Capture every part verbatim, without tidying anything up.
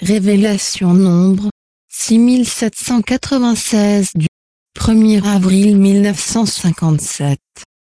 Révélation Nombre, six mille sept cent quatre-vingt-seize du premier avril mille neuf cent cinquante-sept.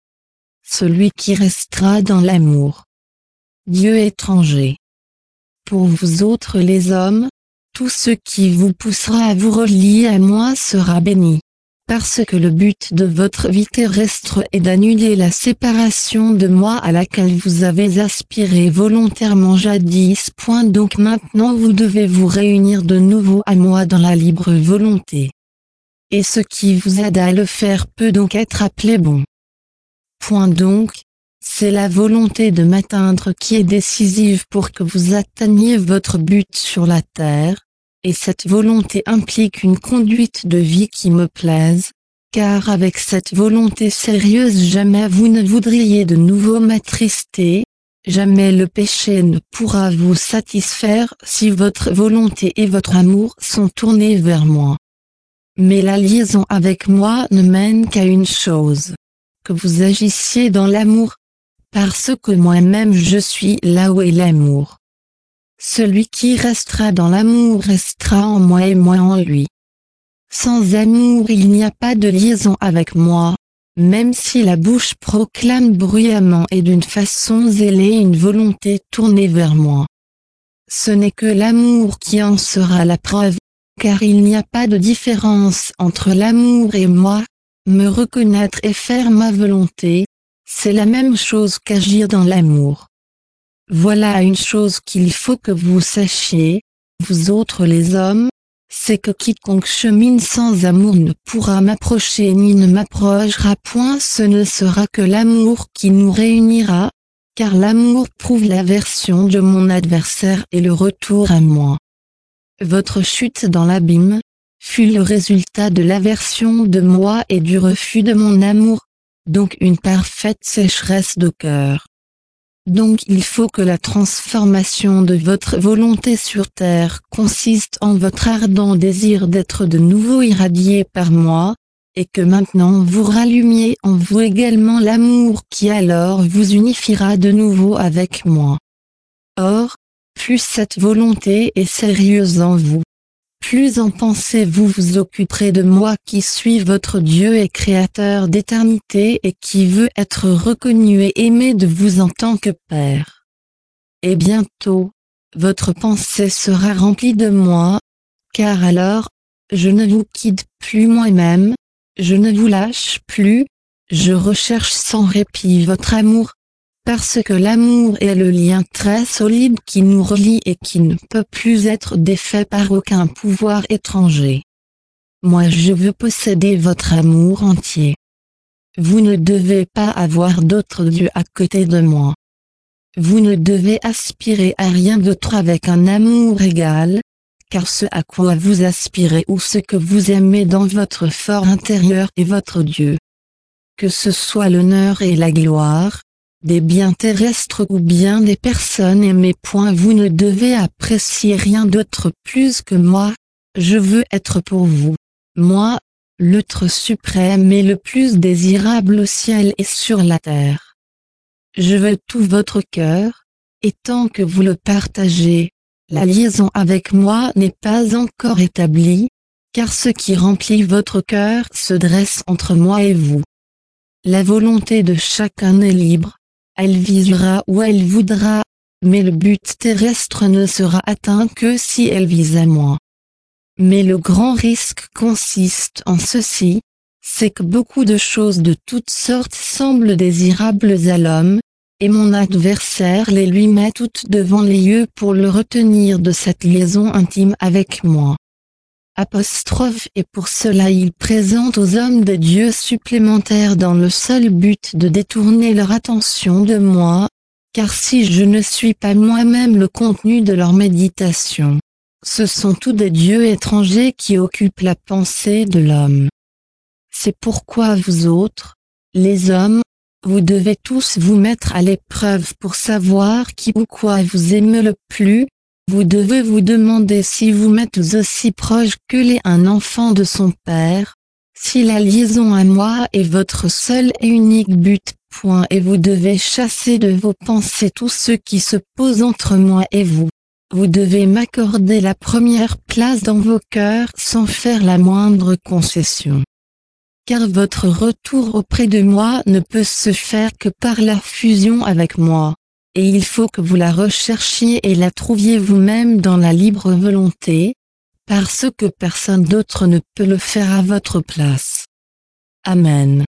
Celui qui restera dans l'amour. Dieu étranger. Pour vous autres les hommes, tout ce qui vous poussera à vous relier à moi sera béni. Parce que le but de votre vie terrestre est d'annuler la séparation de moi à laquelle vous avez aspiré volontairement jadis. Point donc maintenant vous devez vous réunir de nouveau à moi dans la libre volonté. Et ce qui vous aide à le faire peut donc être appelé bon. Point donc, c'est la volonté de m'atteindre qui est décisive pour que vous atteigniez votre but sur la terre. Et cette volonté implique une conduite de vie qui me plaise, car avec cette volonté sérieuse jamais vous ne voudriez de nouveau m'attrister, jamais le péché ne pourra vous satisfaire si votre volonté et votre amour sont tournés vers moi. Mais la liaison avec moi ne mène qu'à une chose, que vous agissiez dans l'amour, parce que moi-même je suis là où est l'amour. Celui qui restera dans l'amour restera en moi et moi en lui. Sans amour il n'y a pas de liaison avec moi, même si la bouche proclame bruyamment et d'une façon zélée une volonté tournée vers moi. Ce n'est que l'amour qui en sera la preuve, car il n'y a pas de différence entre l'amour et moi. Me reconnaître et faire ma volonté, c'est la même chose qu'agir dans l'amour. Voilà une chose qu'il faut que vous sachiez, vous autres les hommes, c'est que quiconque chemine sans amour ne pourra m'approcher ni ne m'approchera point. Ce ne sera que l'amour qui nous réunira, car l'amour prouve l'aversion de mon adversaire et le retour à moi. Votre chute dans l'abîme fut le résultat de l'aversion de moi et du refus de mon amour, donc une parfaite sécheresse de cœur. Donc il faut que la transformation de votre volonté sur terre consiste en votre ardent désir d'être de nouveau irradié par moi, et que maintenant vous rallumiez en vous également l'amour qui alors vous unifiera de nouveau avec moi. Or, plus cette volonté est sérieuse en vous, plus en pensée vous vous occuperez de moi qui suis votre Dieu et Créateur d'éternité et qui veut être reconnu et aimé de vous en tant que Père. Et bientôt, votre pensée sera remplie de moi, car alors, je ne vous quitte plus moi-même, je ne vous lâche plus, je recherche sans répit votre amour, parce que l'amour est le lien très solide qui nous relie et qui ne peut plus être défait par aucun pouvoir étranger. Moi je veux posséder votre amour entier. Vous ne devez pas avoir d'autre Dieu à côté de moi. Vous ne devez aspirer à rien d'autre avec un amour égal, car ce à quoi vous aspirez ou ce que vous aimez dans votre fort intérieur est votre Dieu. Que ce soit l'honneur et la gloire, des biens terrestres ou bien des personnes aimées. Point vous ne devez apprécier rien d'autre plus que moi, je veux être pour vous, moi, l'être suprême et le plus désirable au ciel et sur la terre. Je veux tout votre cœur, et tant que vous le partagez, la liaison avec moi n'est pas encore établie, car ce qui remplit votre cœur se dresse entre moi et vous. La volonté de chacun est libre. Elle visera où elle voudra, mais le but terrestre ne sera atteint que si elle vise à moi. Mais le grand risque consiste en ceci, c'est que beaucoup de choses de toutes sortes semblent désirables à l'homme, et mon adversaire les lui met toutes devant les yeux pour le retenir de cette liaison intime avec moi. Apostrophe et pour cela il présente aux hommes des dieux supplémentaires dans le seul but de détourner leur attention de moi, car si je ne suis pas moi-même le contenu de leur méditation, ce sont tous des dieux étrangers qui occupent la pensée de l'homme. C'est pourquoi vous autres, les hommes, vous devez tous vous mettre à l'épreuve pour savoir qui ou quoi vous aime le plus. Vous devez vous demander si vous m'êtes aussi proche que l'est un enfant de son père, si la liaison à moi est votre seul et unique but. Point. Et vous devez chasser de vos pensées tous ceux qui se posent entre moi et vous. Vous devez m'accorder la première place dans vos cœurs sans faire la moindre concession. Car votre retour auprès de moi ne peut se faire que par la fusion avec moi. Et il faut que vous la recherchiez et la trouviez vous-même dans la libre volonté, parce que personne d'autre ne peut le faire à votre place. Amen.